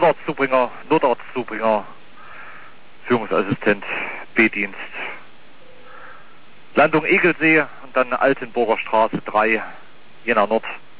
Notarztzubringer, Führungsassistent, B-Dienst. Landung Egelsee und dann Altenburger Straße 3, Jena Nord.